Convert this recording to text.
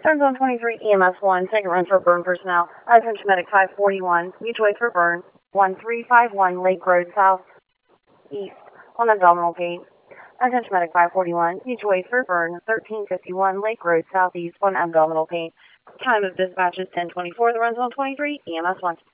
Turns on 23 EMS 1, second run for burn personnel. Attention medic 541, mutual aid for burn. 1351 Lake Road South East on abdominal pain. Attention medic 541, mutual aid for burn. 1351 Lake Road Southeast on abdominal pain. Time of dispatch is 10:24. The runs on 23 EMS 1.